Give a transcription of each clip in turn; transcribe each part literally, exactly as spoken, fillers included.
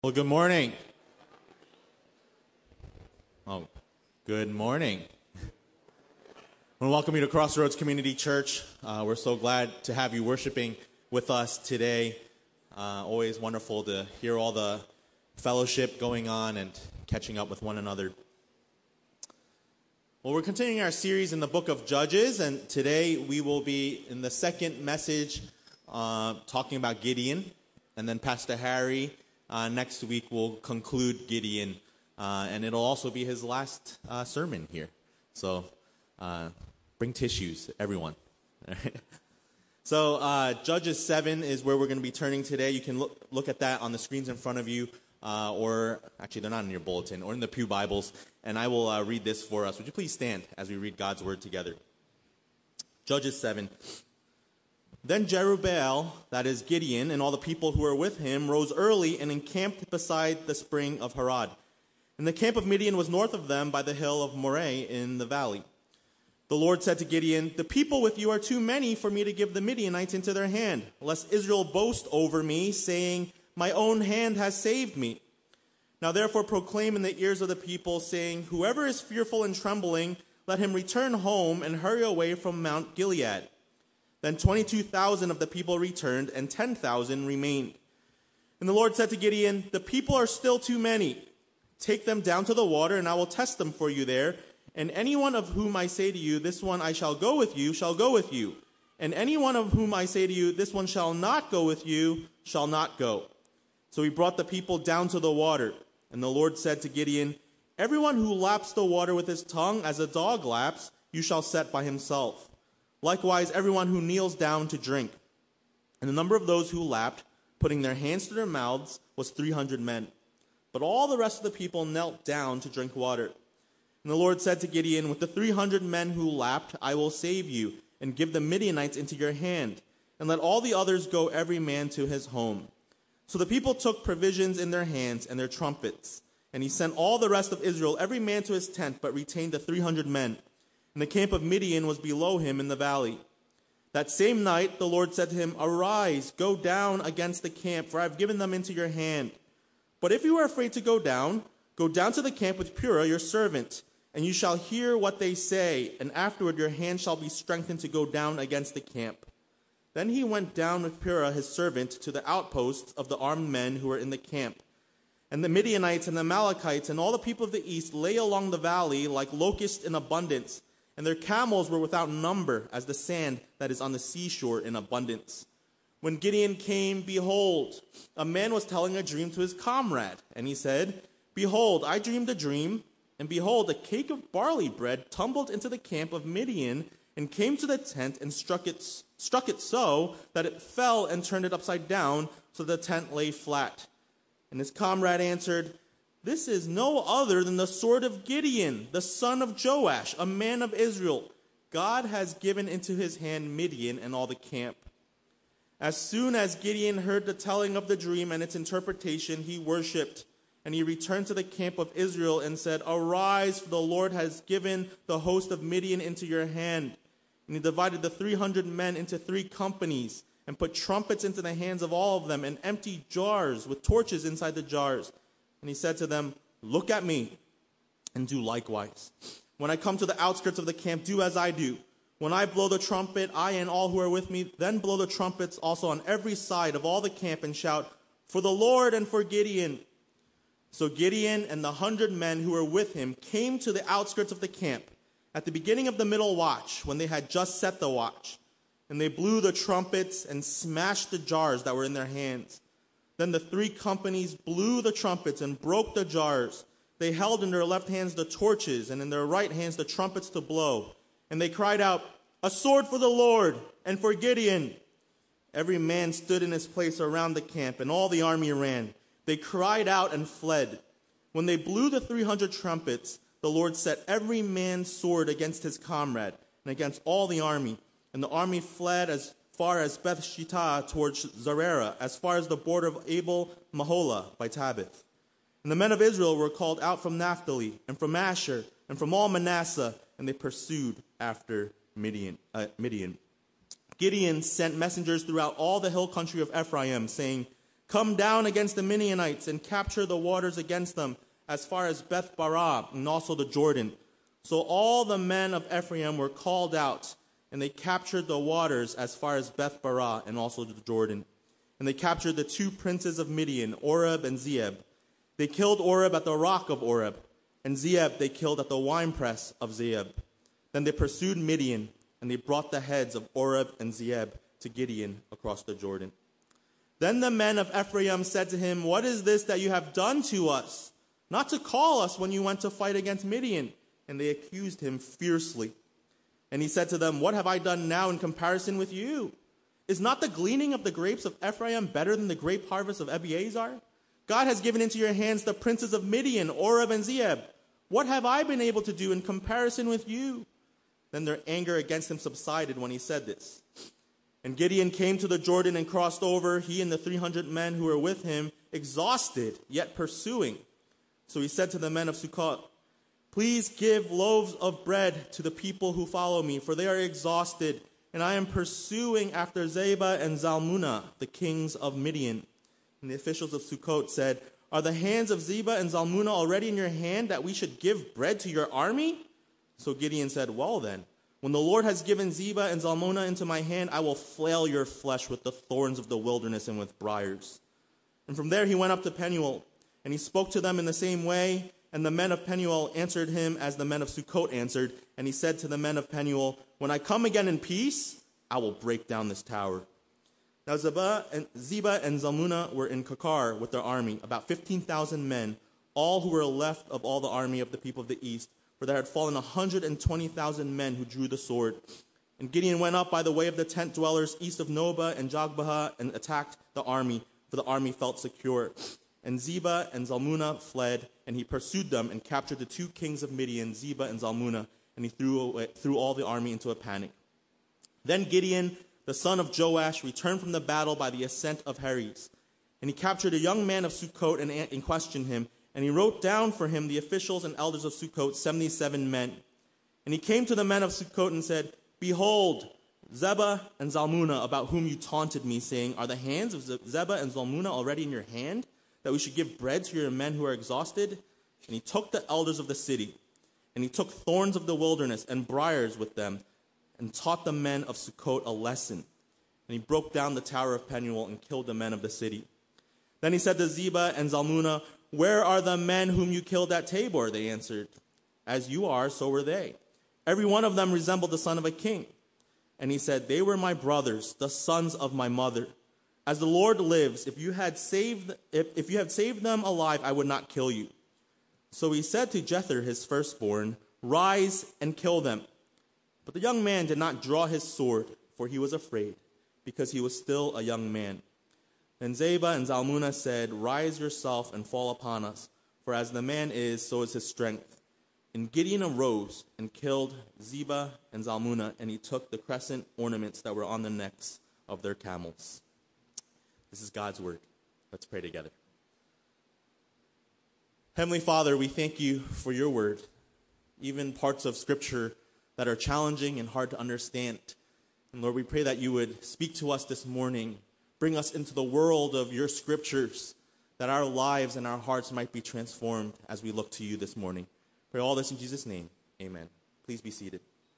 Well, good morning. Oh, good morning. I want to welcome you to Crossroads Community Church. Uh, we're so glad to have you worshiping with us today. Uh, always wonderful to hear all the fellowship going on and catching up with one another. Well, we're continuing our series in the book of Judges, and today we will be in the second message uh, talking about Gideon, and then Pastor Harry Uh, next week we'll conclude Gideon, uh, and it'll also be his last uh, sermon here. So uh, bring tissues, everyone. so uh, Judges seven is where we're going to be turning today. You can look, look at that on the screens in front of you, uh, or actually they're not in your bulletin, or in the Pew Bibles, and I will uh, read this for us. Would you please stand as we read God's Word together? Judges seven. Then Jerubbaal, that is Gideon, and all the people who were with him rose early and encamped beside the spring of Harod. And the camp of Midian was north of them by the hill of Moreh in the valley. The Lord said to Gideon, "The people with you are too many for me to give the Midianites into their hand, lest Israel boast over me, saying, 'My own hand has saved me.' Now therefore proclaim in the ears of the people, saying, 'Whoever is fearful and trembling, let him return home and hurry away from Mount Gilead.' Then twenty-two thousand of the people returned, and ten thousand remained. And the Lord said to Gideon, 'The people are still too many. Take them down to the water, and I will test them for you there. And anyone of whom I say to you, this one I shall go with you, shall go with you. And anyone of whom I say to you, this one shall not go with you, shall not go.' So he brought the people down to the water. And the Lord said to Gideon, 'Everyone who laps the water with his tongue as a dog laps, you shall set by himself. Likewise, everyone who kneels down to drink.' And the number of those who lapped, putting their hands to their mouths, was three hundred men. But all the rest of the people knelt down to drink water. And the Lord said to Gideon, 'With the three hundred men who lapped, I will save you, and give the Midianites into your hand. And let all the others go every man to his home.' So the people took provisions in their hands and their trumpets. And he sent all the rest of Israel, every man to his tent, but retained the three hundred men. And the camp of Midian was below him in the valley. That same night the Lord said to him, 'Arise, go down against the camp, for I have given them into your hand. But if you are afraid to go down, go down to the camp with Purah your servant, and you shall hear what they say, and afterward your hand shall be strengthened to go down against the camp.' Then he went down with Purah his servant to the outposts of the armed men who were in the camp. And the Midianites and the Amalekites and all the people of the east lay along the valley like locusts in abundance, and their camels were without number as the sand that is on the seashore in abundance. When Gideon came, behold, a man was telling a dream to his comrade. And he said, 'Behold, I dreamed a dream, and behold, a cake of barley bread tumbled into the camp of Midian and came to the tent and struck it, struck it so that it fell and turned it upside down, so the tent lay flat.' And his comrade answered, 'This is no other than the sword of Gideon, the son of Joash, a man of Israel. God has given into his hand Midian and all the camp.' As soon as Gideon heard the telling of the dream and its interpretation, he worshipped. And he returned to the camp of Israel and said, 'Arise, for the Lord has given the host of Midian into your hand.' And he divided the three hundred men into three companies, and put trumpets into the hands of all of them, and empty jars with torches inside the jars. And he said to them, 'Look at me, and do likewise. When I come to the outskirts of the camp, do as I do. When I blow the trumpet, I and all who are with me, then blow the trumpets also on every side of all the camp, and shout, For the Lord and for Gideon.' So Gideon and the hundred men who were with him came to the outskirts of the camp at the beginning of the middle watch, when they had just set the watch. And they blew the trumpets and smashed the jars that were in their hands. Then the three companies blew the trumpets and broke the jars. They held in their left hands the torches, and in their right hands the trumpets to blow. And they cried out, 'A sword for the Lord and for Gideon!' Every man stood in his place around the camp, and all the army ran. They cried out and fled. When they blew the three hundred trumpets, the Lord set every man's sword against his comrade and against all the army. And the army fled as far as Beth Shittah towards Zererah, as far as the border of Abel Maholah by Tabith. And the men of Israel were called out from Naphtali and from Asher and from all Manasseh, and they pursued after Midian. Uh, Midian. Gideon sent messengers throughout all the hill country of Ephraim, saying, Come down against the Midianites and capture the waters against them as far as Beth Barah and also the Jordan. So all the men of Ephraim were called out, and they captured the waters as far as Beth Barah and also the Jordan. And they captured the two princes of Midian, Oreb and Zeeb. They killed Oreb at the rock of Oreb, and Zeeb they killed at the winepress of Zeeb. Then they pursued Midian, and they brought the heads of Oreb and Zeeb to Gideon across the Jordan. Then the men of Ephraim said to him, "What is this that you have done to us? Not to call us when you went to fight against Midian." And they accused him fiercely. And he said to them, "What have I done now in comparison with you? Is not the gleaning of the grapes of Ephraim better than the grape harvest of Abiezer? God has given into your hands the princes of Midian, Oreb and Zeeb. What have I been able to do in comparison with you?" Then their anger against him subsided when he said this. And Gideon came to the Jordan and crossed over, he and the three hundred men who were with him, exhausted, yet pursuing. So he said to the men of Sukkot, "Please give loaves of bread to the people who follow me, for they are exhausted, and I am pursuing after Zebah and Zalmunna, the kings of Midian." And the officials of Sukkot said, "Are the hands of Zebah and Zalmunna already in your hand, that we should give bread to your army?" So Gideon said, "Well then, when the Lord has given Zebah and Zalmunna into my hand, I will flail your flesh with the thorns of the wilderness and with briars." And from there he went up to Penuel, and he spoke to them in the same way. And the men of Penuel answered him as the men of Sukkot answered. And he said to the men of Penuel, "When I come again in peace, I will break down this tower." Now Zebah and, Zebah and Zalmunna were in Kakar with their army, about fifteen thousand men, all who were left of all the army of the people of the east. For there had fallen one hundred twenty thousand men who drew the sword. And Gideon went up by the way of the tent dwellers east of Nobah and Jogbehah and attacked the army, for the army felt secure. And Zebah and Zalmunna fled, and he pursued them and captured the two kings of Midian, Zebah and Zalmunna, and he threw, away, threw all the army into a panic. Then Gideon, the son of Joash, returned from the battle by the ascent of Heres. And he captured a young man of Sukkot and, and questioned him. And he wrote down for him the officials and elders of Sukkot, seventy-seven men. And he came to the men of Sukkot and said, "Behold, Zebah and Zalmunna, about whom you taunted me, saying, 'Are the hands of Zebah and Zalmunna already in your hand, that we should give bread to your men who are exhausted?' And he took the elders of the city, and he took thorns of the wilderness and briars with them, and taught the men of Sukkot a lesson. And he broke down the tower of Penuel and killed the men of the city. Then he said to Zebah and Zalmunna, 'Where are the men whom you killed at Tabor?' They answered, 'As you are, so were they. Every one of them resembled the son of a king.' And he said, 'They were my brothers, the sons of my mother. As the Lord lives, if you had saved if, if you had saved them alive, I would not kill you.' So he said to Jether, his firstborn, 'Rise and kill them.' But the young man did not draw his sword, for he was afraid, because he was still a young man. Then Zebah and Zalmunna said, 'Rise yourself and fall upon us, for as the man is, so is his strength.' And Gideon arose and killed Zebah and Zalmunna, and he took the crescent ornaments that were on the necks of their camels." This is God's word. Let's pray together. Heavenly Father, we thank you for your word, even parts of Scripture that are challenging and hard to understand. And Lord, we pray that you would speak to us this morning, bring us into the world of your Scriptures, that our lives and our hearts might be transformed as we look to you this morning. Pray all this in Jesus' name. Amen. Please be seated.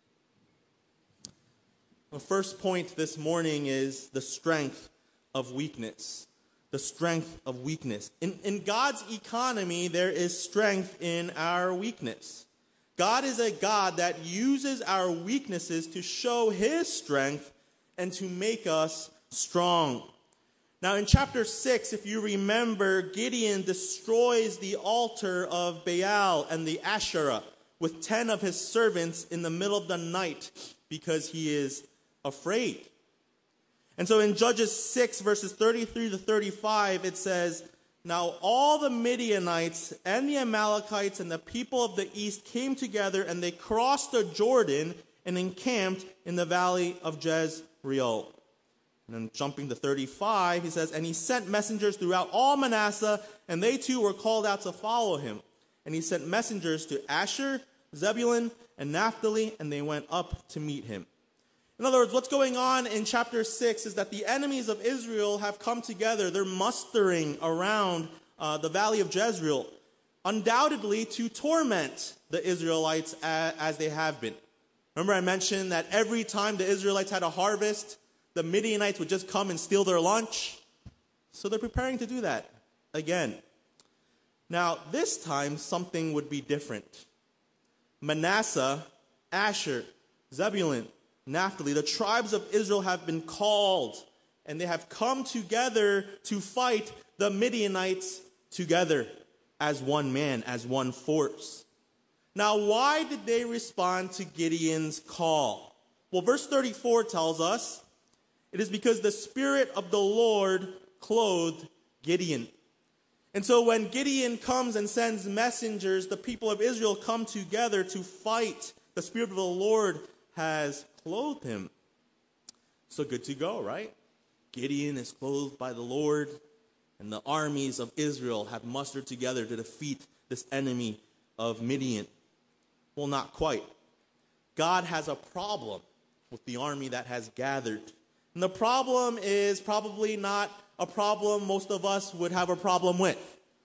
The first point this morning is the strength of weakness. The strength of weakness. In, in God's economy, there is strength in our weakness. God is a God that uses our weaknesses to show his strength and to make us strong. Now, in chapter six, if you remember, Gideon destroys the altar of Baal and the Asherah with ten of his servants in the middle of the night because he is afraid. And so in Judges six, verses thirty-three to thirty-five, it says, "Now all the Midianites and the Amalekites and the people of the east came together, and they crossed the Jordan and encamped in the valley of Jezreel." And then jumping to thirty-five, he says, "And he sent messengers throughout all Manasseh, and they too were called out to follow him. And he sent messengers to Asher, Zebulun, and Naphtali, and they went up to meet him. In other words, what's going on in chapter six is that the enemies of Israel have come together. They're mustering around uh, the valley of Jezreel, undoubtedly to torment the Israelites as, as they have been. Remember I mentioned that every time the Israelites had a harvest, the Midianites would just come and steal their lunch. So they're preparing to do that again. Now, this time, something would be different. Manasseh, Asher, Zebulun, Naphtali, the tribes of Israel have been called, and they have come together to fight the Midianites together as one man, as one force. Now, why did they respond to Gideon's call? Well, verse thirty-four tells us, it is because the Spirit of the Lord clothed Gideon. And so when Gideon comes and sends messengers, the people of Israel come together to fight. The Spirit of the Lord has clothed him. So good to go, right? Gideon is clothed by the Lord, and the armies of Israel have mustered together to defeat this enemy of Midian. Well, not quite. God has a problem with the army that has gathered. And the problem is probably not a problem most of us would have a problem with.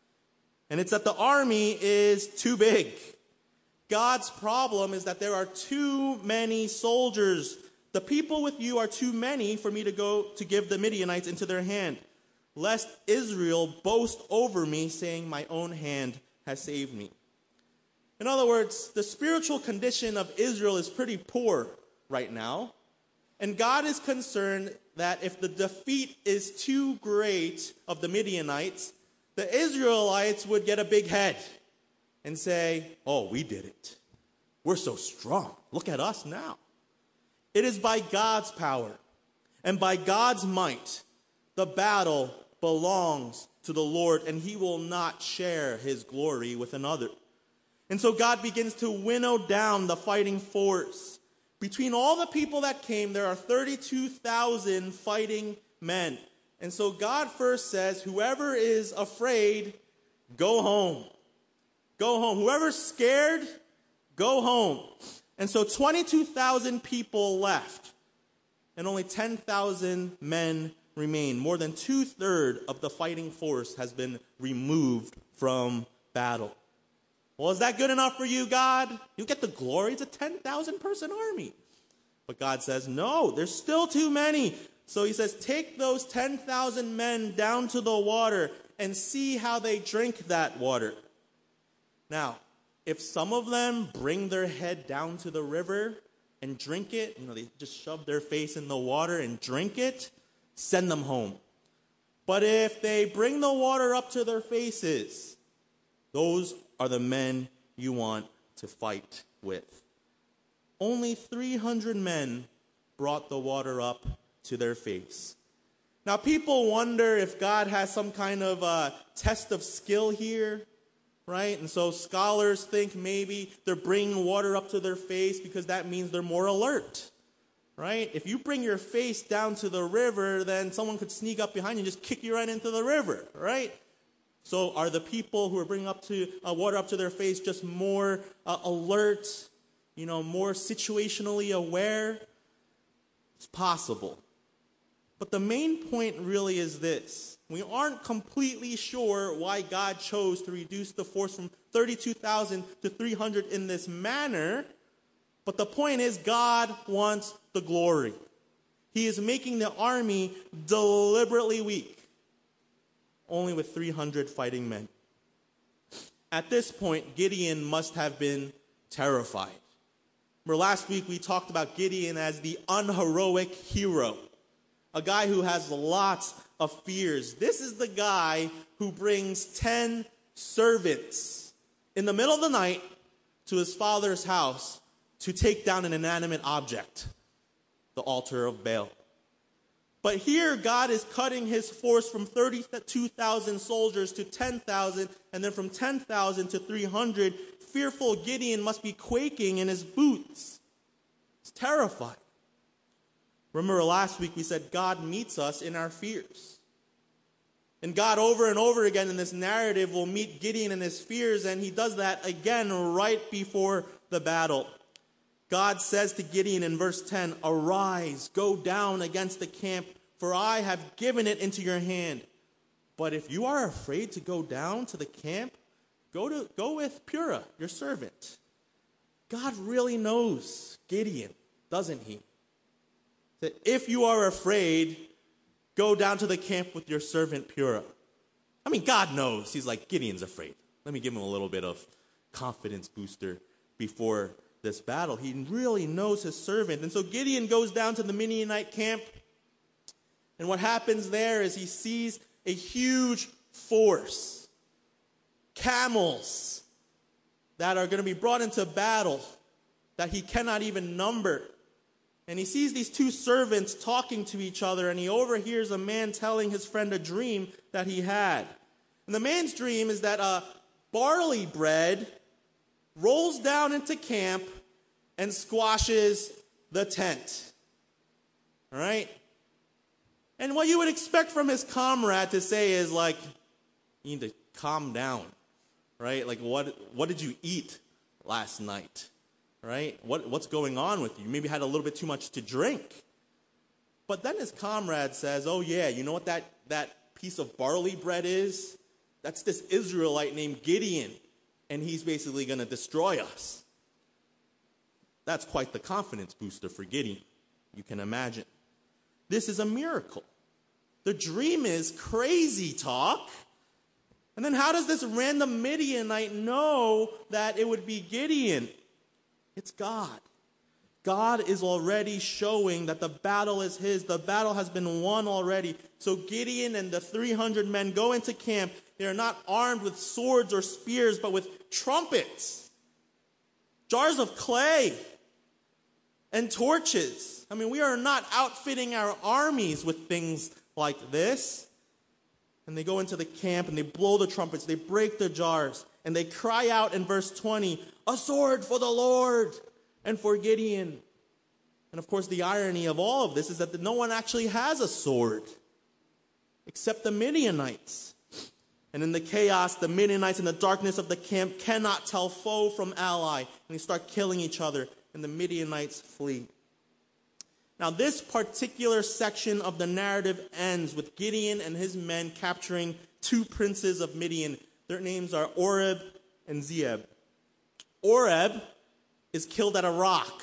And it's that the army is too big. God's problem is that there are too many soldiers. The people with you are too many for me to go to give the Midianites into their hand, lest Israel boast over me, saying, my own hand has saved me. In other words, the spiritual condition of Israel is pretty poor right now. And God is concerned that if the defeat is too great of the Midianites, the Israelites would get a big head and say, oh, we did it. We're so strong. Look at us now. It is by God's power and by God's might, the battle belongs to the Lord, and he will not share his glory with another. And so God begins to winnow down the fighting force. Between all the people that came, there are thirty-two thousand fighting men. And so God first says, whoever is afraid, go home. Go home. Whoever's scared, go home. And so twenty-two thousand people left, and only ten thousand men remain. More than two-thirds of the fighting force has been removed from battle. Well, is that good enough for you, God? You get the glory. It's a ten thousand person army. But God says, no, there's still too many. So he says, take those ten thousand men down to the water and see how they drink that water. Now, if some of them bring their head down to the river and drink it, you know, they just shove their face in the water and drink it, send them home. But if they bring the water up to their faces, those are the men you want to fight with. Only three hundred men brought the water up to their face. Now, people wonder if God has some kind of uh, test of skill here, right? And so scholars think maybe they're bringing water up to their face because that means they're more alert, right? If you bring your face down to the river, then someone could sneak up behind you and just kick you right into the river, right? So are the people who are bringing up to uh, water up to their face just more uh, alert, you know, more situationally aware? It's possible. But the main point really is this. We aren't completely sure why God chose to reduce the force from thirty-two thousand to three hundred in this manner. But the point is, God wants the glory. He is making the army deliberately weak. Only with three hundred fighting men. At this point, Gideon must have been terrified. Remember last week we talked about Gideon as the unheroic hero. A guy who has lots of fears. This is the guy who brings ten servants in the middle of the night to his father's house to take down an inanimate object, the altar of Baal. But here, God is cutting his force from thirty-two thousand soldiers to ten thousand, and then from ten thousand to three hundred. Fearful Gideon must be quaking in his boots. He's terrified. Remember last week we said God meets us in our fears. And God over and over again in this narrative will meet Gideon in his fears, and he does that again right before the battle. God says to Gideon in verse ten, "Arise, go down against the camp, for I have given it into your hand. But if you are afraid to go down to the camp, go to go with Purah, your servant." God really knows Gideon, doesn't he? That if you are afraid, go down to the camp with your servant Purah. I mean, God knows. He's like, Gideon's afraid. Let me give him a little bit of confidence booster before this battle. He really knows his servant. And so Gideon goes down to the Midianite camp. And what happens there is he sees a huge force. Camels that are going to be brought into battle that he cannot even number. And he sees these two servants talking to each other, and he overhears a man telling his friend a dream that he had. And the man's dream is that a barley bread rolls down into camp and squashes the tent. All right? And what you would expect from his comrade to say is like, you need to calm down, right? Like, what what did you eat last night, right? What What's going on with you? You maybe had a little bit too much to drink. But then his comrade says, oh yeah, you know what that, that piece of barley bread is? That's this Israelite named Gideon, and he's basically going to destroy us. That's quite the confidence booster for Gideon, you can imagine. This is a miracle. The dream is crazy talk. And then how does this random Midianite know that it would be Gideon? It's God. God is already showing that the battle is his. The battle has been won already. So Gideon and the three hundred men go into camp. They are not armed with swords or spears, but with trumpets, jars of clay, and torches. I mean, we are not outfitting our armies with things like this. And they go into the camp and they blow the trumpets, they break the jars, and they cry out in verse twenty, "A sword for the Lord and for Gideon." And of course, the irony of all of this is that no one actually has a sword except the Midianites. And in the chaos, the Midianites in the darkness of the camp cannot tell foe from ally, and they start killing each other, and the Midianites flee. Now, this particular section of the narrative ends with Gideon and his men capturing two princes of Midian. Their names are Oreb and Zeeb. Oreb is killed at a rock,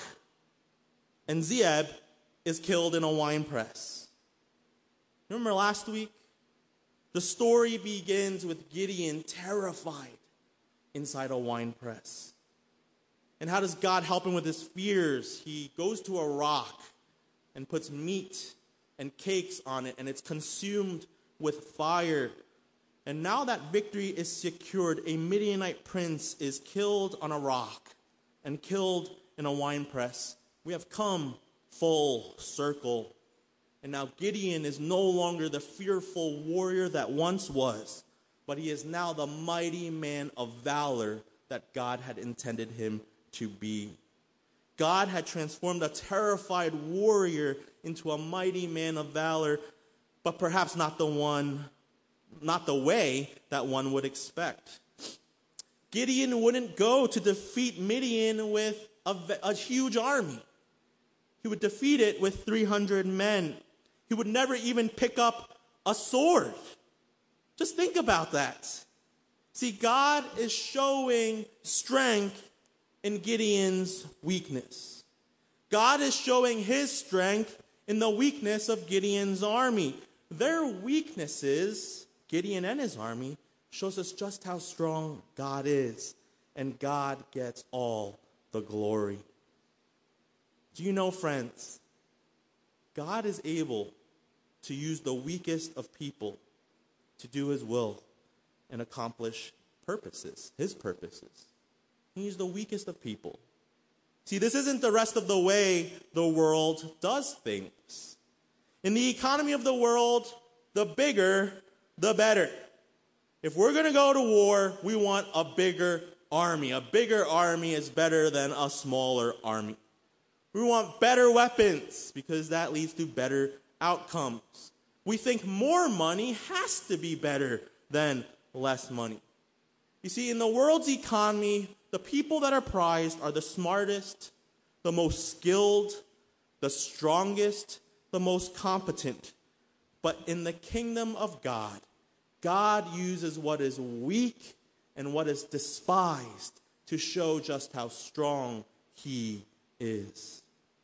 and Zeeb is killed in a winepress. Remember last week? The story begins with Gideon terrified inside a winepress. And how does God help him with his fears? He goes to a rock and puts meat and cakes on it, and it's consumed with fire. And now that victory is secured, a Midianite prince is killed on a rock and killed in a winepress. We have come full circle. And now Gideon is no longer the fearful warrior that once was, but he is now the mighty man of valor that God had intended him to be. God had transformed a terrified warrior into a mighty man of valor, but perhaps not the one, not the way that one would expect. Gideon wouldn't go to defeat Midian with a, a huge army. He would defeat it with three hundred men. He would never even pick up a sword. Just think about that. See, God is showing strength in Gideon's weakness. God is showing his strength in the weakness of Gideon's army. Their weaknesses, Gideon and his army, shows us just how strong God is. And God gets all the glory. Do you know, friends, God is able to use the weakest of people to do his will and accomplish purposes, his purposes. He's the weakest of people. See, this isn't the rest of the way the world does things. In the economy of the world, the bigger, the better. If we're going to go to war, we want a bigger army. A bigger army is better than a smaller army. We want better weapons because that leads to better outcomes. We think more money has to be better than less money. You see, in the world's economy, the people that are prized are the smartest, the most skilled, the strongest, the most competent. But in the kingdom of God, God uses what is weak and what is despised to show just how strong he is.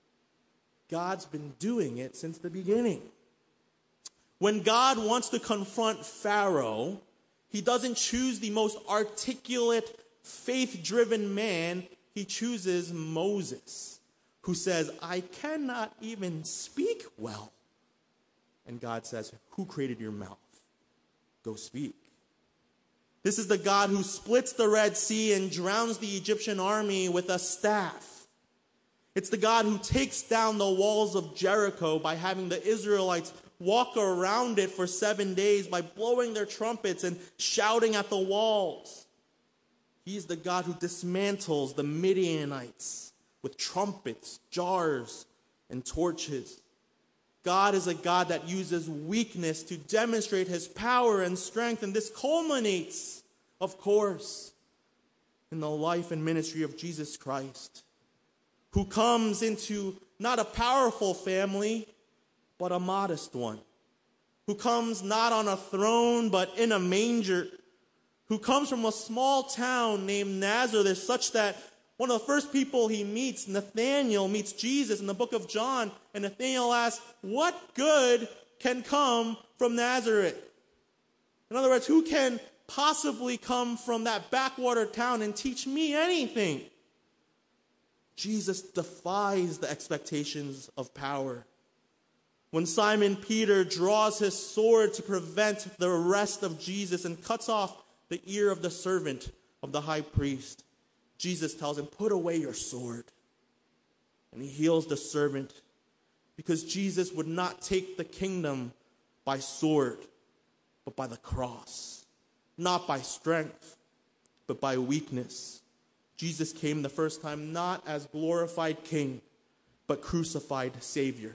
God's been doing it since the beginning. When God wants to confront Pharaoh, he doesn't choose the most articulate, faith-driven man. He chooses Moses, who says, I cannot even speak well. And God says, who created your mouth? Go speak. This is the God who splits the Red Sea and drowns the Egyptian army with a staff. It's the God who takes down the walls of Jericho by having the Israelites walk around it for seven days by blowing their trumpets and shouting at the walls. He's the God who dismantles the Midianites with trumpets, jars, and torches. God is a God that uses weakness to demonstrate his power and strength, and this culminates, of course, in the life and ministry of Jesus Christ, who comes into not a powerful family, but a modest one, who comes not on a throne, but in a manger, who comes from a small town named Nazareth, such that one of the first people he meets, Nathanael, meets Jesus in the book of John, and Nathanael asks, what good can come from Nazareth? In other words, who can possibly come from that backwater town and teach me anything? Jesus defies the expectations of power. When Simon Peter draws his sword to prevent the arrest of Jesus and cuts off the ear of the servant of the high priest, Jesus tells him, put away your sword. And he heals the servant because Jesus would not take the kingdom by sword, but by the cross. Not by strength, but by weakness. Jesus came the first time not as glorified king, but crucified Savior.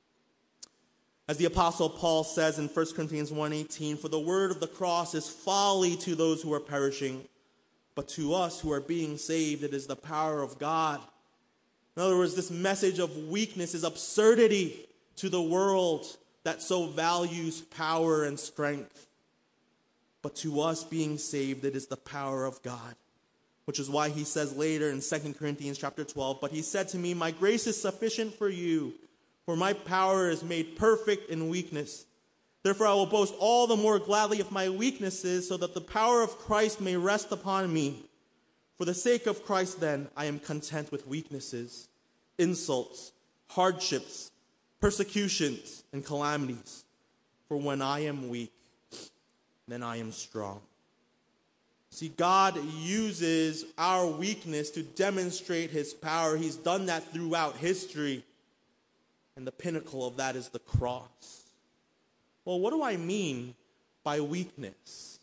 As the Apostle Paul says in First Corinthians one eighteen, for the word of the cross is folly to those who are perishing, but to us who are being saved, it is the power of God. In other words, this message of weakness is absurdity to the world that so values power and strength. But to us being saved, it is the power of God. Which is why he says later in Second Corinthians chapter twelve, but he said to me, my grace is sufficient for you, for my power is made perfect in weakness. Therefore I will boast all the more gladly of my weaknesses, so that the power of Christ may rest upon me. For the sake of Christ, then, I am content with weaknesses, insults, hardships, persecutions, and calamities. For when I am weak, then I am strong. See, God uses our weakness to demonstrate his power. He's done that throughout history. And the pinnacle of that is the cross. Well, what do I mean by weakness?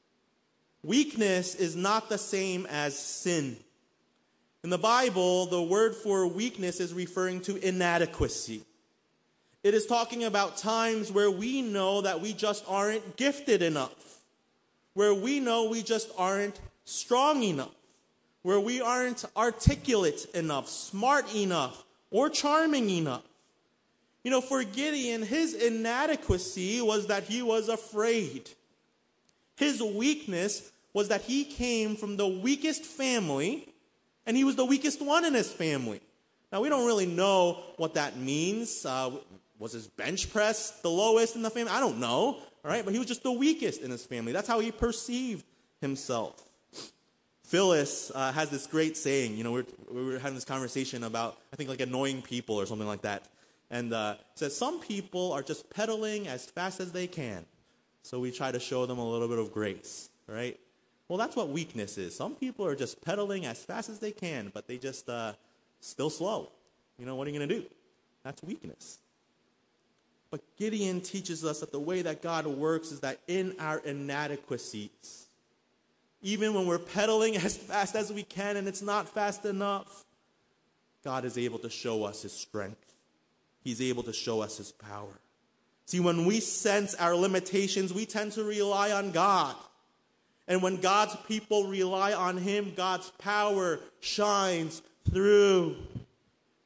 Weakness is not the same as sin. In the Bible, the word for weakness is referring to inadequacy. It is talking about times where we know that we just aren't gifted enough, where we know we just aren't strong enough, where we aren't articulate enough, smart enough, or charming enough. You know, for Gideon, his inadequacy was that he was afraid. His weakness was that he came from the weakest family, and he was the weakest one in his family. Now, we don't really know what that means. Uh, was his bench press the lowest in the family? I don't know, all right? But he was just the weakest in his family. That's how he perceived himself. Phyllis uh, has this great saying. You know, we're, we were having this conversation about, I think, like annoying people or something like that. And uh, it says, some people are just pedaling as fast as they can. So we try to show them a little bit of grace, right? Well, that's what weakness is. Some people are just pedaling as fast as they can, but they just uh, still slow. You know, what are you going to do? That's weakness. But Gideon teaches us that the way that God works is that in our inadequacies, even when we're pedaling as fast as we can and it's not fast enough, God is able to show us his strength. He's able to show us his power. See, when we sense our limitations, we tend to rely on God. And when God's people rely on him, God's power shines through.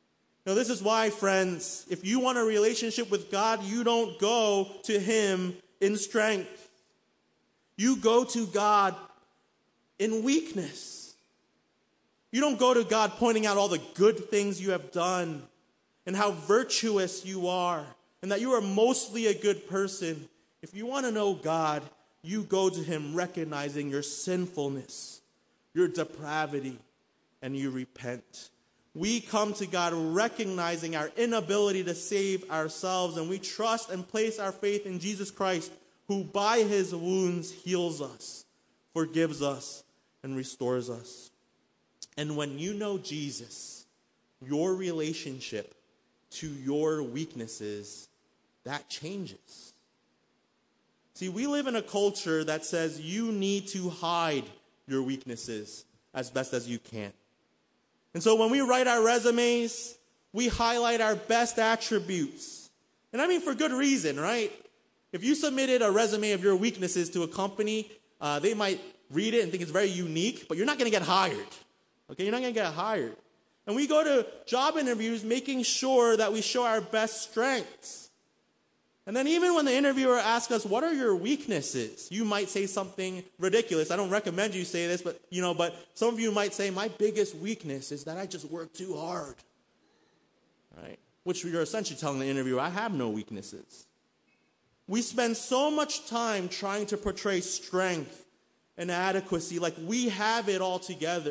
Now, this is why, friends, if you want a relationship with God, you don't go to him in strength. You go to God in weakness. You don't go to God pointing out all the good things you have done and how virtuous you are and that you are mostly a good person. If you want to know God, you go to him recognizing your sinfulness, your depravity, and you repent. We come to God recognizing our inability to save ourselves, and we trust and place our faith in Jesus Christ, who by his wounds heals us, forgives us, and restores us. And when you know Jesus, your relationship to your weaknesses, that changes. See, we live in a culture that says you need to hide your weaknesses as best as you can. And so when we write our resumes, we highlight our best attributes. And I mean for good reason, right? If you submitted a resume of your weaknesses to a company, uh, they might read it and think it's very unique, but you're not going to get hired. Okay, you're not going to get hired. And we go to job interviews making sure that we show our best strengths. And then even when the interviewer asks us, what are your weaknesses? You might say something ridiculous. I don't recommend you say this, but you know, but some of you might say, my biggest weakness is that I just work too hard. Right? Which you're essentially telling the interviewer, I have no weaknesses. We spend so much time trying to portray strength and adequacy like we have it all together.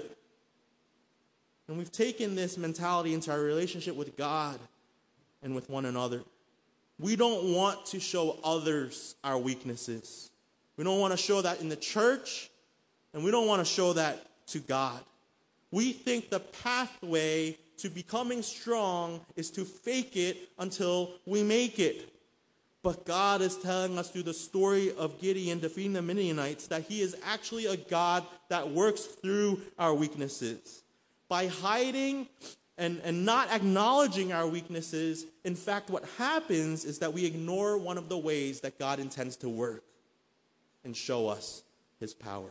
And we've taken this mentality into our relationship with God and with one another. We don't want to show others our weaknesses. We don't want to show that in the church, and we don't want to show that to God. We think the pathway to becoming strong is to fake it until we make it. But God is telling us through the story of Gideon defeating the Midianites that he is actually a God that works through our weaknesses. By hiding and, and not acknowledging our weaknesses, in fact, what happens is that we ignore one of the ways that God intends to work and show us his power.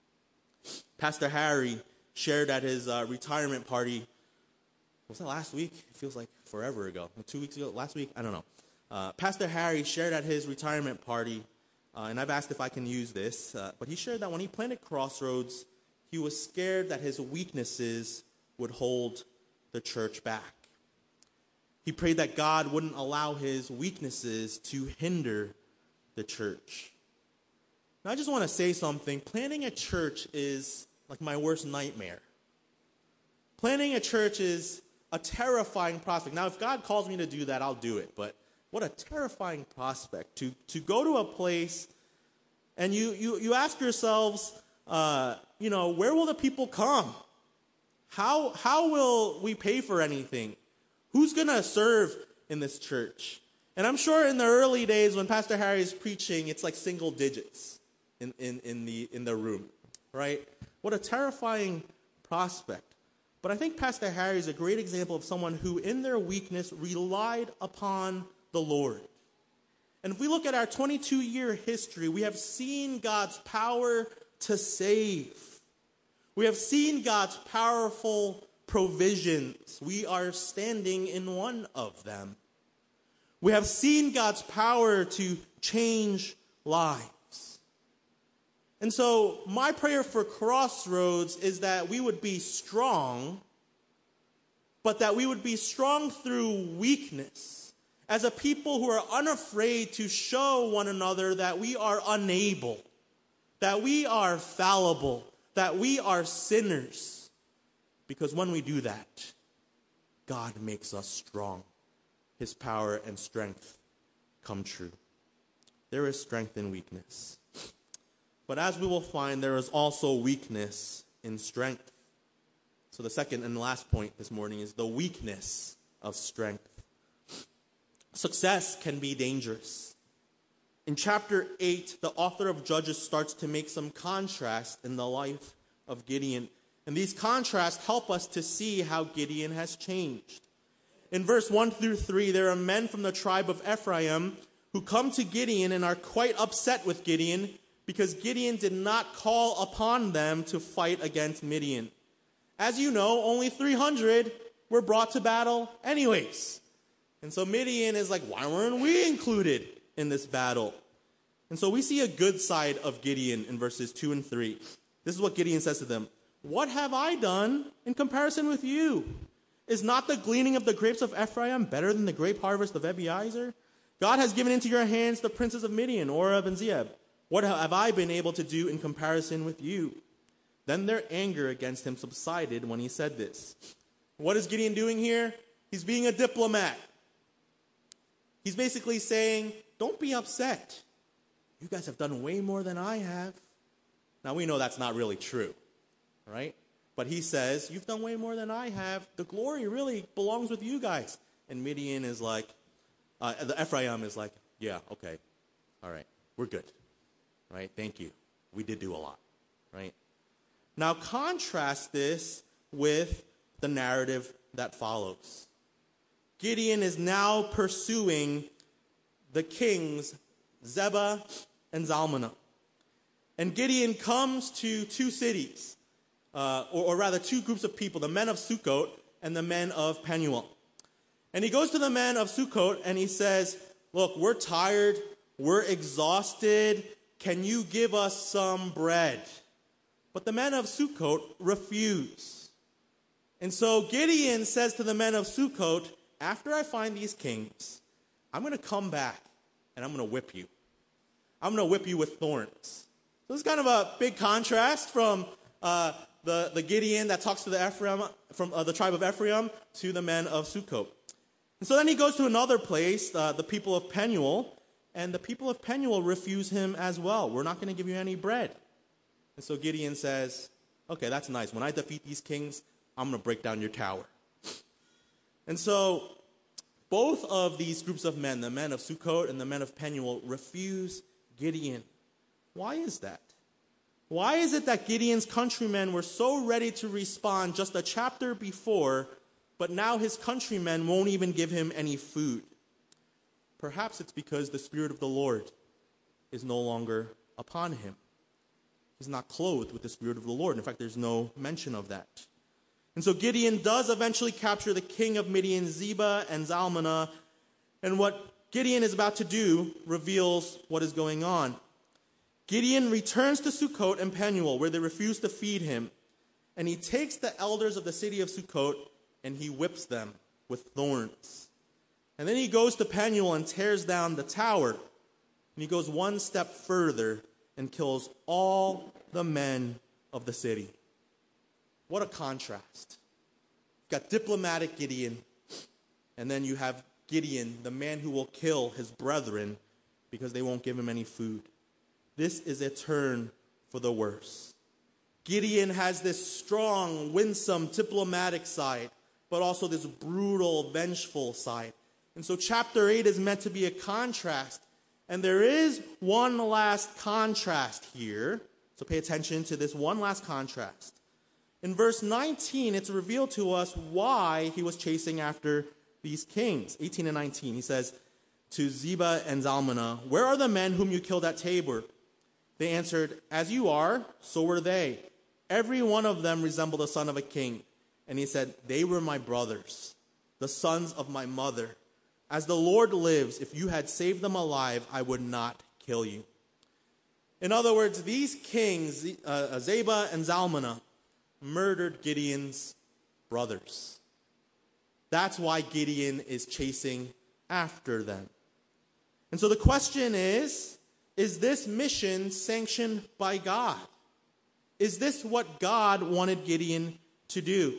Pastor Harry shared at his uh, retirement party, was that last week? It feels like forever ago. Two weeks ago? Last week? I don't know. Uh, Pastor Harry shared at his retirement party, uh, and I've asked if I can use this, uh, but he shared that when he planted Crossroads, he was scared that his weaknesses would hold the church back. He prayed that God wouldn't allow his weaknesses to hinder the church. Now, I just want to say something. Planning a church is like my worst nightmare. Planning a church is a terrifying prospect. Now, if God calls me to do that, I'll do it. But what a terrifying prospect to, to go to a place and you, you, you ask yourselves, uh, you know, where will the people come? How, how will we pay for anything? Who's going to serve in this church? And I'm sure in the early days when Pastor Harry is preaching, it's like single digits in, in, in, the, in the room, right? What a terrifying prospect. But I think Pastor Harry is a great example of someone who, in their weakness, relied upon the Lord. And if we look at our twenty-two-year history, we have seen God's power to save. We have seen God's powerful provisions. We are standing in one of them. We have seen God's power to change lives. And so my prayer for Crossroads is that we would be strong, but that we would be strong through weakness, as a people who are unafraid to show one another that we are unable, that we are fallible, that we are sinners. Because when we do that, God makes us strong. His power and strength come true. There is strength in weakness. But as we will find, there is also weakness in strength. So the second and last point this morning is the weakness of strength. Success can be dangerous. In chapter eight, the author of Judges starts to make some contrast in the life of Gideon. And these contrasts help us to see how Gideon has changed. In verse one through three, there are men from the tribe of Ephraim who come to Gideon and are quite upset with Gideon because Gideon did not call upon them to fight against Midian. As you know, only three hundred were brought to battle anyways. And so Midian is like, why weren't we included in this battle? And so we see a good side of Gideon in verses two and three. This is what Gideon says to them. What have I done in comparison with you? Is not the gleaning of the grapes of Ephraim better than the grape harvest of Abiezer? God has given into your hands the princes of Midian, Oreb and Zeeb. What have I been able to do in comparison with you? Then their anger against him subsided when he said this. What is Gideon doing here? He's being a diplomat. He's basically saying, don't be upset. You guys have done way more than I have. Now we know that's not really true, right? But he says, you've done way more than I have. The glory really belongs with you guys. And Midian is like, uh, the Ephraim is like, yeah, okay, all right, we're good, right? Thank you. We did do a lot, right? Now contrast this with the narrative that follows. Gideon is now pursuing the kings Zebah and Zalmunna. And Gideon comes to two cities, uh, or, or rather two groups of people, the men of Sukkot and the men of Penuel. And he goes to the men of Sukkot and he says, look, we're tired, we're exhausted, can you give us some bread? But the men of Sukkot refuse. And so Gideon says to the men of Sukkot, after I find these kings, I'm going to come back and I'm going to whip you. I'm going to whip you with thorns. So it's kind of a big contrast from uh, the, the Gideon that talks to the Ephraim, from uh, the tribe of Ephraim to the men of Sukkot. And so then he goes to another place, uh, the people of Penuel, and the people of Penuel refuse him as well. We're not going to give you any bread. And so Gideon says, okay, that's nice. When I defeat these kings, I'm going to break down your tower. And so both of these groups of men, the men of Sukkot and the men of Penuel, refuse Gideon. Why is that? Why is it that Gideon's countrymen were so ready to respond just a chapter before, but now his countrymen won't even give him any food? Perhaps it's because the Spirit of the Lord is no longer upon him. He's not clothed with the Spirit of the Lord. In fact, there's no mention of that. And so Gideon does eventually capture the king of Midian, Zebah and Zalmunna. And what Gideon is about to do reveals what is going on. Gideon returns to Sukkot and Penuel, where they refuse to feed him. And he takes the elders of the city of Sukkot and he whips them with thorns. And then he goes to Penuel and tears down the tower. And he goes one step further and kills all the men of the city. What a contrast. You've got diplomatic Gideon, and then you have Gideon, the man who will kill his brethren because they won't give him any food. This is a turn for the worse. Gideon has this strong, winsome, diplomatic side, but also this brutal, vengeful side. And so chapter eight is meant to be a contrast. And there is one last contrast here. So pay attention to this one last contrast. In verse nineteen, it's revealed to us why he was chasing after these kings. eighteen and nineteen, he says to Zebah and Zalmunna, where are the men whom you killed at Tabor? They answered, as you are, so were they. Every one of them resembled the son of a king. And he said, they were my brothers, the sons of my mother. As the Lord lives, if you had saved them alive, I would not kill you. In other words, these kings, uh, Zebah and Zalmunna, murdered Gideon's brothers. That's why Gideon is chasing after them. And so the question is, is this mission sanctioned by God? Is this what God wanted Gideon to do?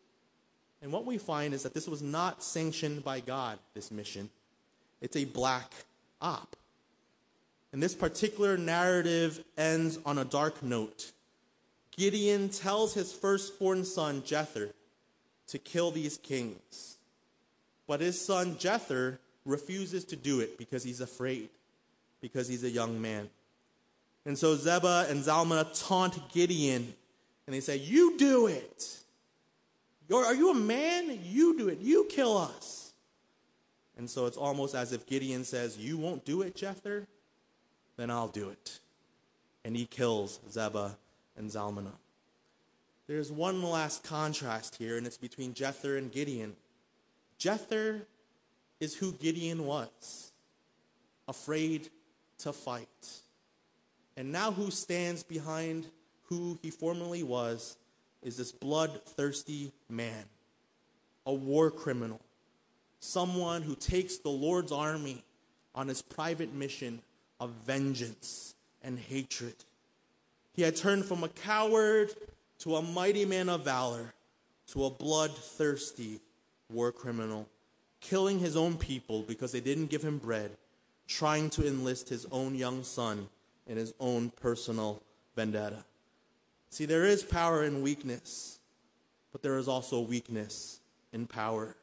And what we find is that this was not sanctioned by God, this mission. It's a black op. And this particular narrative ends on a dark note. Gideon tells his firstborn son, Jether, to kill these kings. But his son, Jether, refuses to do it because he's afraid, because he's a young man. And so Zebah and Zalmunna taunt Gideon, and they say, you do it. You're, are you a man? You do it. You kill us. And so it's almost as if Gideon says, you won't do it, Jether? Then I'll do it. And he kills Zebah and Zalmunna. there's one last contrast here, and it's between Jether and Gideon. Jether is who Gideon was, afraid to fight. And now who stands behind who he formerly was is this bloodthirsty man, a war criminal, someone who takes the Lord's army on his private mission of vengeance and hatred. He had turned from a coward to a mighty man of valor, to a bloodthirsty war criminal, killing his own people because they didn't give him bread, trying to enlist his own young son in his own personal vendetta. See, there is power in weakness, but there is also weakness in power.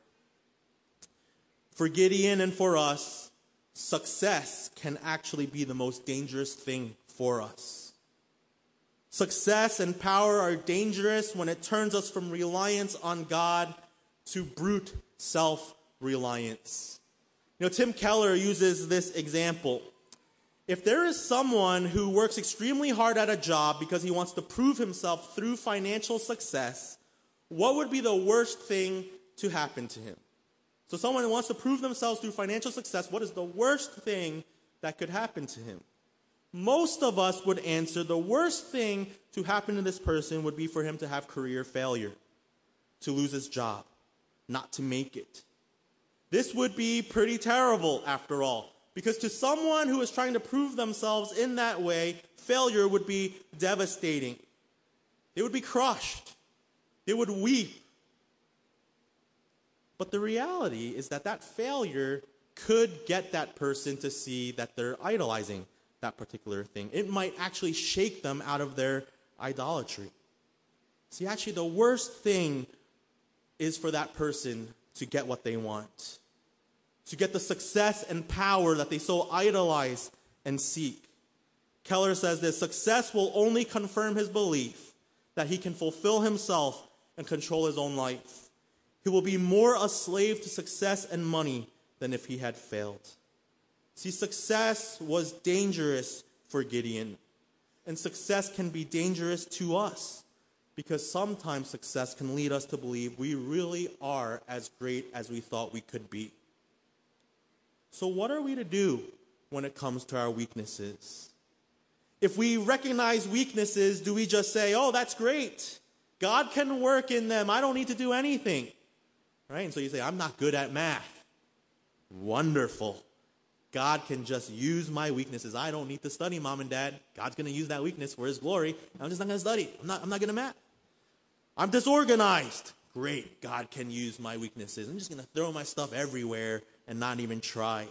For Gideon and for us, success can actually be the most dangerous thing for us. Success and power are dangerous when it turns us from reliance on God to brute self-reliance. You know, Tim Keller uses this example. If there is someone who works extremely hard at a job because he wants to prove himself through financial success, what would be the worst thing to happen to him? So someone who wants to prove themselves through financial success, what is the worst thing that could happen to him? Most of us would answer the worst thing to happen to this person would be for him to have career failure, to lose his job, not to make it. This would be pretty terrible, after all, because to someone who is trying to prove themselves in that way, failure would be devastating. They would be crushed. They would weep. But the reality is that that failure could get that person to see that they're idolizing that particular thing. It might actually shake them out of their idolatry. See, actually, the worst thing is for that person to get what they want, to get the success and power that they so idolize and seek. Keller says this: success will only confirm his belief that he can fulfill himself and control his own life. He will be more a slave to success and money than if he had failed. See, success was dangerous for Gideon, and success can be dangerous to us because sometimes success can lead us to believe we really are as great as we thought we could be. So what are we to do when it comes to our weaknesses? If we recognize weaknesses, do we just say, oh, that's great, God can work in them, I don't need to do anything? Right? And so you say, I'm not good at math. Wonderful. God can just use my weaknesses. I don't need to study, Mom and Dad. God's going to use that weakness for his glory. I'm just not going to study. I'm not, I'm not going to math. I'm disorganized. Great. God can use my weaknesses. I'm just going to throw my stuff everywhere and not even try.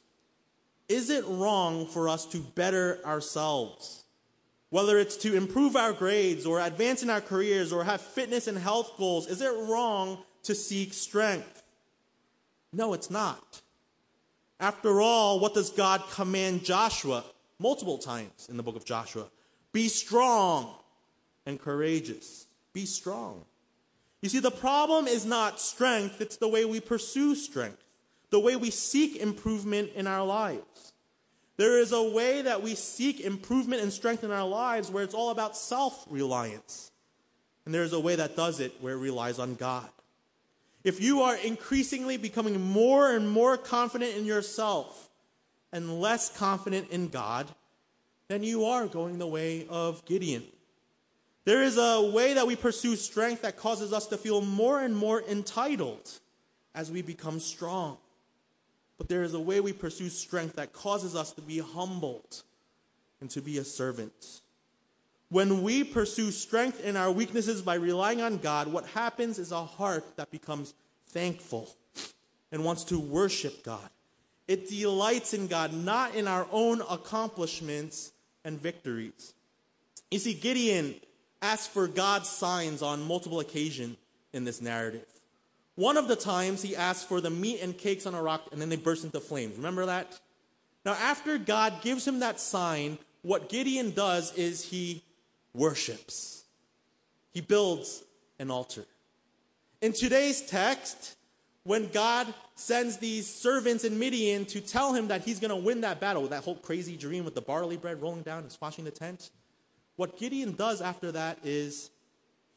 Is it wrong for us to better ourselves? Whether it's to improve our grades or advance in our careers or have fitness and health goals, is it wrong to seek strength? No, it's not. After all, what does God command Joshua multiple times in the book of Joshua? Be strong and courageous. Be strong. You see, the problem is not strength, it's the way we pursue strength, the way we seek improvement in our lives. There is a way that we seek improvement and strength in our lives where it's all about self-reliance. And there's a way that does it where it relies on God. If you are increasingly becoming more and more confident in yourself and less confident in God, then you are going the way of Gideon. There is a way that we pursue strength that causes us to feel more and more entitled as we become strong. But there is a way we pursue strength that causes us to be humbled and to be a servant. When we pursue strength in our weaknesses by relying on God, what happens is a heart that becomes thankful and wants to worship God. It delights in God, not in our own accomplishments and victories. You see, Gideon asked for God's signs on multiple occasions in this narrative. One of the times he asked for the meat and cakes on a rock, and then they burst into flames. Remember that? Now, after God gives him that sign, what Gideon does is he worships. He builds an altar. In today's text, when God sends these servants in Midian to tell him that he's going to win that battle, that whole crazy dream with the barley bread rolling down and squashing the tent, what Gideon does after that is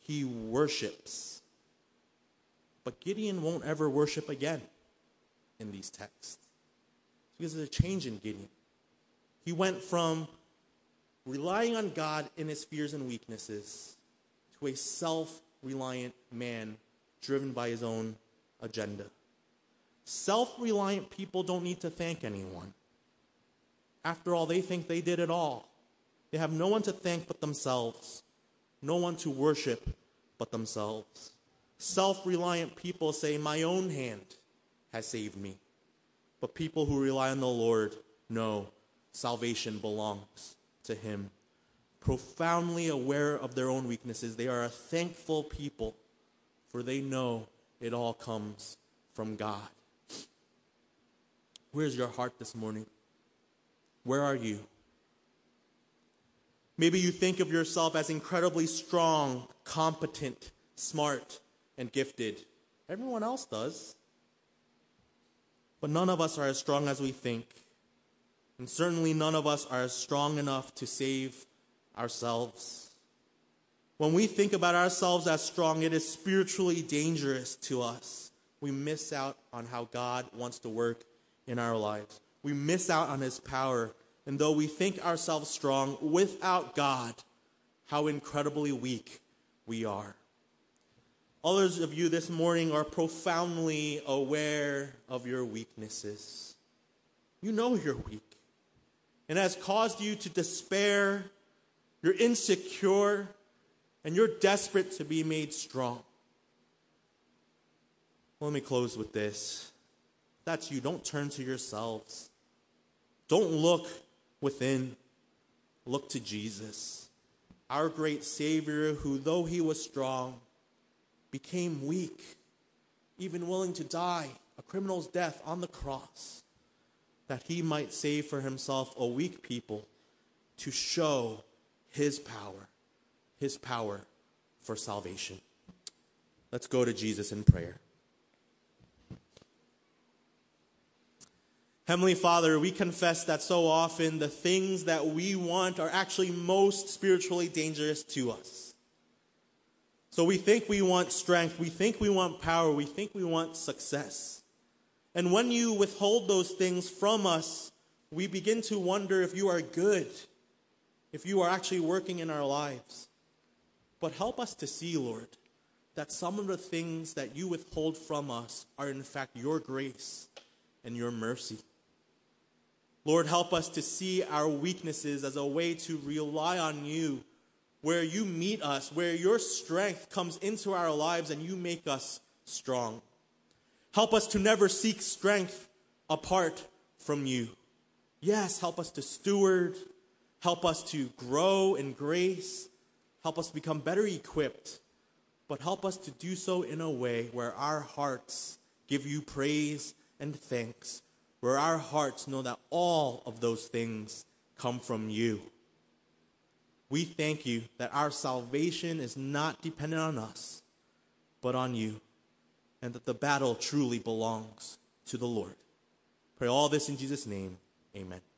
he worships. But Gideon won't ever worship again in these texts. Because there's a change in Gideon. He went from relying on God in his fears and weaknesses to a self-reliant man driven by his own agenda. Self-reliant people don't need to thank anyone. After all, they think they did it all. They have no one to thank but themselves. No one to worship but themselves. Self-reliant people say, my own hand has saved me. But people who rely on the Lord know salvation belongs to him. Profoundly aware of their own weaknesses, they are a thankful people, for they know it all comes from God. Where's your heart this morning? Where are you? Maybe you think of yourself as incredibly strong, competent, smart, and gifted. Everyone else does. But none of us are as strong as we think. And certainly none of us are strong enough to save ourselves. When we think about ourselves as strong, it is spiritually dangerous to us. We miss out on how God wants to work in our lives. We miss out on his power. And though we think ourselves strong, without God, how incredibly weak we are. Others of you this morning are profoundly aware of your weaknesses. You know you're weak. And it has caused you to despair. You're insecure. And you're desperate to be made strong. Let me close with this. If that's you. Don't turn to yourselves. Don't look within. Look to Jesus, our great Savior, who, though he was strong, became weak, even willing to die a criminal's death on the cross, that he might save for himself a weak people to show his power, his power for salvation. Let's go to Jesus in prayer. Heavenly Father, we confess that so often the things that we want are actually most spiritually dangerous to us. So we think we want strength, we think we want power, we think we want success. And when you withhold those things from us, we begin to wonder if you are good, if you are actually working in our lives. But help us to see, Lord, that some of the things that you withhold from us are in fact your grace and your mercy. Lord, help us to see our weaknesses as a way to rely on you, where you meet us, where your strength comes into our lives and you make us strong. Help us to never seek strength apart from you. Yes, help us to steward. Help us to grow in grace. Help us become better equipped. But help us to do so in a way where our hearts give you praise and thanks, where our hearts know that all of those things come from you. We thank you that our salvation is not dependent on us, but on you, and that the battle truly belongs to the Lord. Pray all this in Jesus' name. Amen.